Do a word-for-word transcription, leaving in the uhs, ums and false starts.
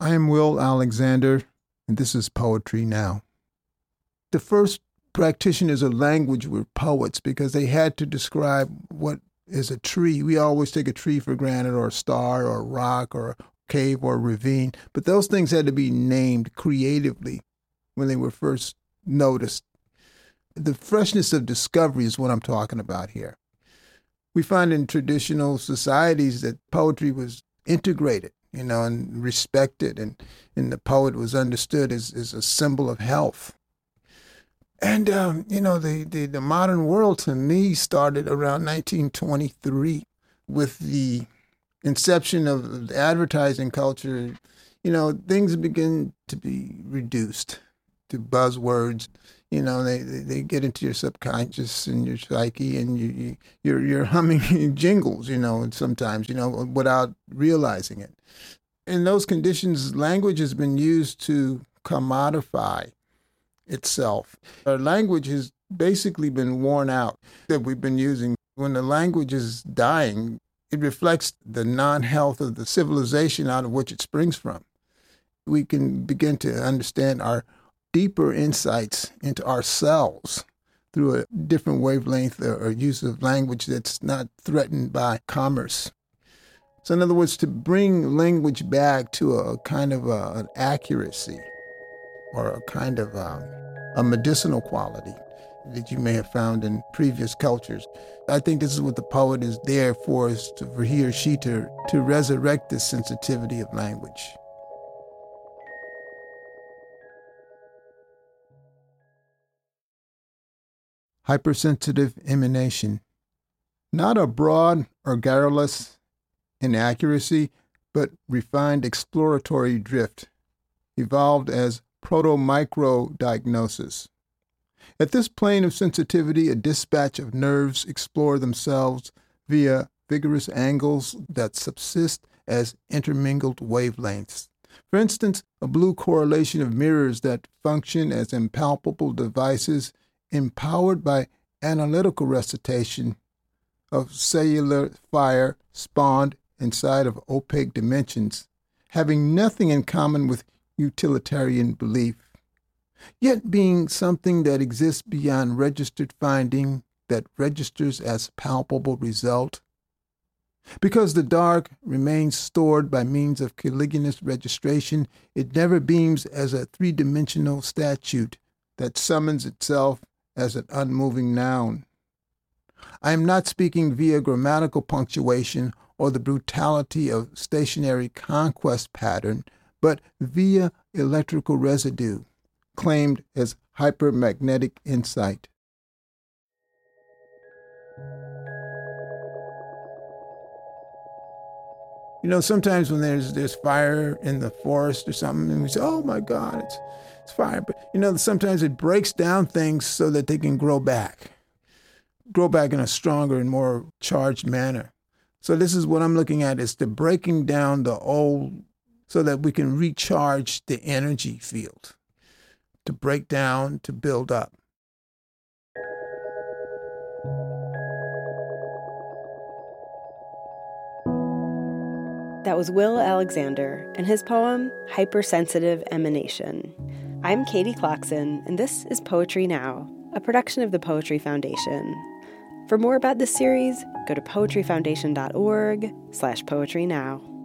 I am Will Alexander, and this is Poetry Now. The first practitioners of language were poets because they had to describe what is a tree. We always take a tree for granted, or a star, or a rock, or a cave, or a ravine, but those things had to be named creatively when they were first noticed. The freshness of discovery is what I'm talking about here. We find in traditional societies that poetry was integrated, you know, and respected, and, and the poet was understood as, as a symbol of health. And, um, you know, the, the, the modern world, to me, started around nineteen twenty-three with the inception of the advertising culture. You know, things begin to be reduced to buzzwords. You know, they, they, they get into your subconscious and your psyche, and you, you, you're, you're humming jingles, you know, sometimes, you know, without realizing it. In those conditions, language has been used to commodify itself. Our language has basically been worn out that we've been using. When the language is dying, it reflects the non-health of the civilization out of which it springs from. We can begin to understand our deeper insights into ourselves through a different wavelength or use of language that's not threatened by commerce. So in other words, to bring language back to a kind of a, an accuracy or a kind of a, a medicinal quality that you may have found in previous cultures. I think this is what the poet is there for, is to, for he or she to, to resurrect this sensitivity of language. Hypersensitive emanation. Not a broad or garrulous inaccuracy, but refined exploratory drift, evolved as proto-micro-diagnosis. At this plane of sensitivity, a dispatch of nerves explore themselves via vigorous angles that subsist as intermingled wavelengths. For instance, a blue correlation of mirrors that function as impalpable devices empowered by analytical recitation of cellular fire spawned inside of opaque dimensions, having nothing in common with utilitarian belief, yet being something that exists beyond registered finding that registers as palpable result. Because the dark remains stored by means of caliginous registration, it never beams as a three-dimensional statute that summons itself as an unmoving noun. I am not speaking via grammatical punctuation or the brutality of stationary conquest pattern, but via electrical residue, claimed as hypermagnetic insight. You know, sometimes when there's there's fire in the forest or something, and we say, oh my God, it's it's fire. But, you know, sometimes it breaks down things so that they can grow back, grow back in a stronger and more charged manner. So this is what I'm looking at, is the breaking down the old so that we can recharge the energy field, to break down, to build up. That was Will Alexander and his poem, Hypersensitive Emanation. I'm Katie Clarkson, and this is Poetry Now, a production of the Poetry Foundation. For more about this series, go to poetryfoundation.org slash poetry now.